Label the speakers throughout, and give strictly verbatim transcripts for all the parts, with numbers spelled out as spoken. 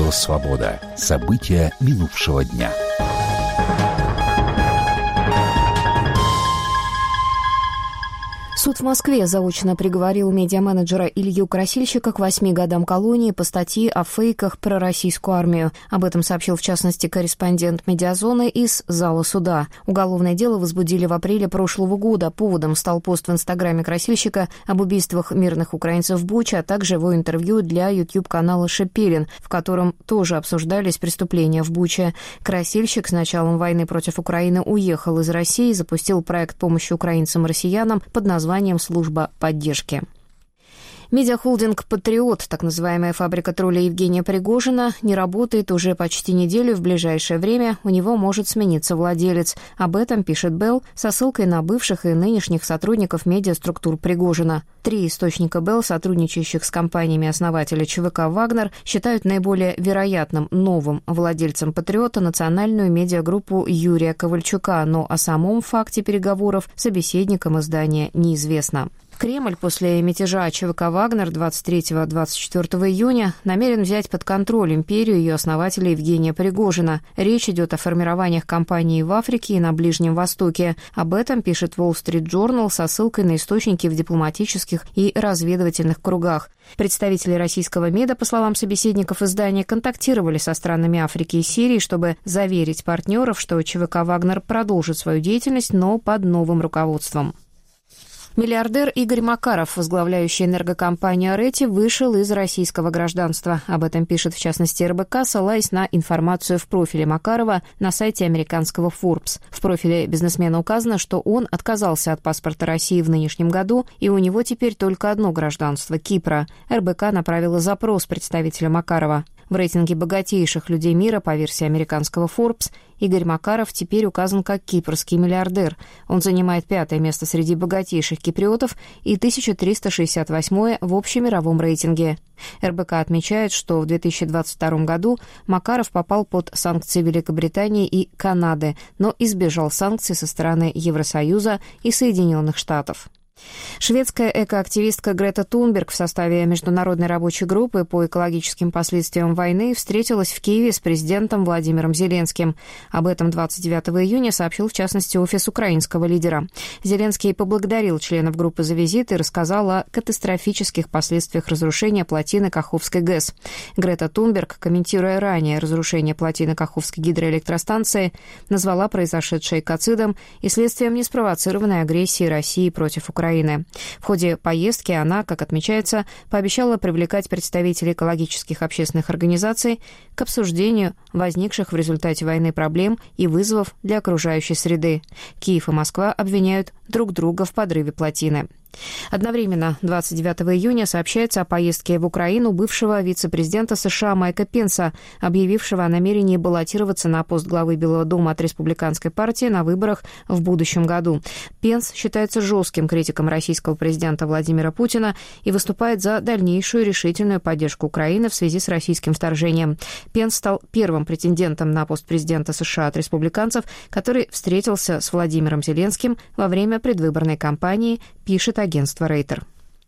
Speaker 1: Радио «Свобода». События минувшего дня.
Speaker 2: Суд в Москве заочно приговорил медиаменеджера Илью Красильщика к восьми годам колонии по статье о фейках про российскую армию. Об этом сообщил, в частности, корреспондент «Медиазоны» из зала суда. Уголовное дело возбудили в апреле прошлого года. Поводом стал пост в инстаграме Красильщика об убийствах мирных украинцев в Буче, а также его интервью для ютуб-канала «Шепелин», в котором тоже обсуждались преступления в Буче. Красильщик с началом войны против Украины уехал из России и запустил проект помощи украинцам и россиянам под названием «Служба поддержки». Медиахолдинг «Патриот», так называемая фабрика тролля Евгения Пригожина, не работает уже почти неделю. В ближайшее время у него может смениться владелец. Об этом пишет Белл со ссылкой на бывших и нынешних сотрудников медиаструктур Пригожина. Три источника Белл, сотрудничающих с компаниями основателя ЧВК «Вагнер», считают наиболее вероятным новым владельцем «Патриота» национальную медиагруппу Юрия Ковальчука, но о самом факте переговоров собеседникам издания неизвестно. Кремль после мятежа ЧВК «Вагнер» двадцать третьего — двадцать четвёртого июня намерен взять под контроль империю ее основателя Евгения Пригожина. Речь идет о формированиях кампании в Африке и на Ближнем Востоке. Об этом пишет Wall Street Journal со ссылкой на источники в дипломатических и разведывательных кругах. Представители российского МИДа, по словам собеседников издания, контактировали со странами Африки и Сирии, чтобы заверить партнеров, что ЧВК «Вагнер» продолжит свою деятельность, но под новым руководством. Миллиардер Игорь Макаров, возглавляющий энергокомпанию «Арети», вышел из российского гражданства. Об этом пишет, в частности, эр бэ ка, ссылаясь на информацию в профиле Макарова на сайте американского Forbes. В профиле бизнесмена указано, что он отказался от паспорта России в нынешнем году, и у него теперь только одно гражданство – Кипра. эр бэ ка направила запрос представителя Макарова. В рейтинге богатейших людей мира по версии американского Forbes Игорь Макаров теперь указан как кипрский миллиардер. Он занимает пятое место среди богатейших киприотов и тысяча триста шестьдесят восьмое в общемировом рейтинге. эр бэ ка отмечает, что в две тысячи двадцать втором году Макаров попал под санкции Великобритании и Канады, но избежал санкций со стороны Евросоюза и Соединенных Штатов. Шведская экоактивистка Грета Тунберг в составе международной рабочей группы по экологическим последствиям войны встретилась в Киеве с президентом Владимиром Зеленским. Об этом двадцать девятого июня сообщил, в частности, офис украинского лидера. Зеленский поблагодарил членов группы за визит и рассказал о катастрофических последствиях разрушения плотины Каховской ГЭС. Грета Тунберг, комментируя ранее разрушение плотины Каховской гидроэлектростанции, назвала произошедшее экоцидом и следствием неспровоцированной агрессии России против Украины. В ходе поездки она, как отмечается, пообещала привлекать представителей экологических общественных организаций к обсуждению возникших в результате войны проблем и вызовов для окружающей среды. Киев и Москва обвиняют друг друга в подрыве плотины. Одновременно двадцать девятого июня сообщается о поездке в Украину бывшего вице-президента США Майка Пенса, объявившего о намерении баллотироваться на пост главы Белого дома от республиканской партии на выборах в будущем году. Пенс считается жестким критиком российского президента Владимира Путина и выступает за дальнейшую решительную поддержку Украины в связи с российским вторжением. Пенс стал первым претендентом на пост президента США от республиканцев, который встретился с Владимиром Зеленским во время предвыборной кампании, пишет агентство Рейтер.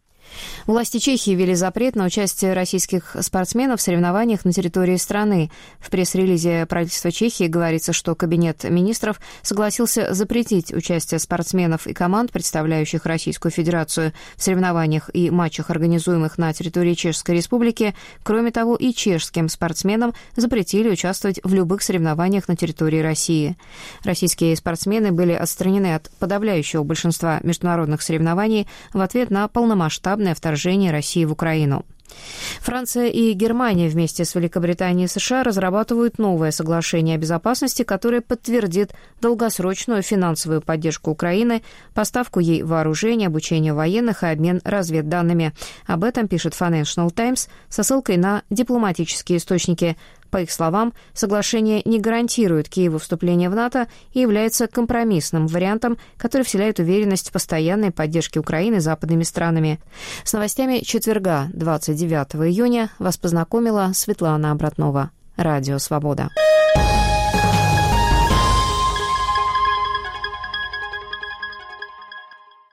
Speaker 2: Власти Чехии ввели запрет на участие российских спортсменов в соревнованиях на территории страны. В пресс-релизе правительства Чехии говорится, что Кабинет министров согласился запретить участие спортсменов и команд, представляющих Российскую Федерацию, в соревнованиях и матчах, организуемых на территории Чешской Республики. Кроме того, и чешским спортсменам запретили участвовать в любых соревнованиях на территории России. Российские спортсмены были отстранены от подавляющего большинства международных соревнований в ответ на полномасштабное вторжение России в Украину. Франция и Германия вместе с Великобританией и США разрабатывают новое соглашение о безопасности, которое подтвердит долгосрочную финансовую поддержку Украины, поставку ей вооружений, обучение военных и обмен разведданными. Об этом пишет Financial Times со ссылкой на дипломатические источники. По их словам, соглашение не гарантирует Киеву вступление в НАТО и является компромиссным вариантом, который вселяет уверенность в постоянной поддержке Украины западными странами. С новостями четверга, двадцать девятого июня, вас познакомила Светлана Обратнова. Радио «Свобода».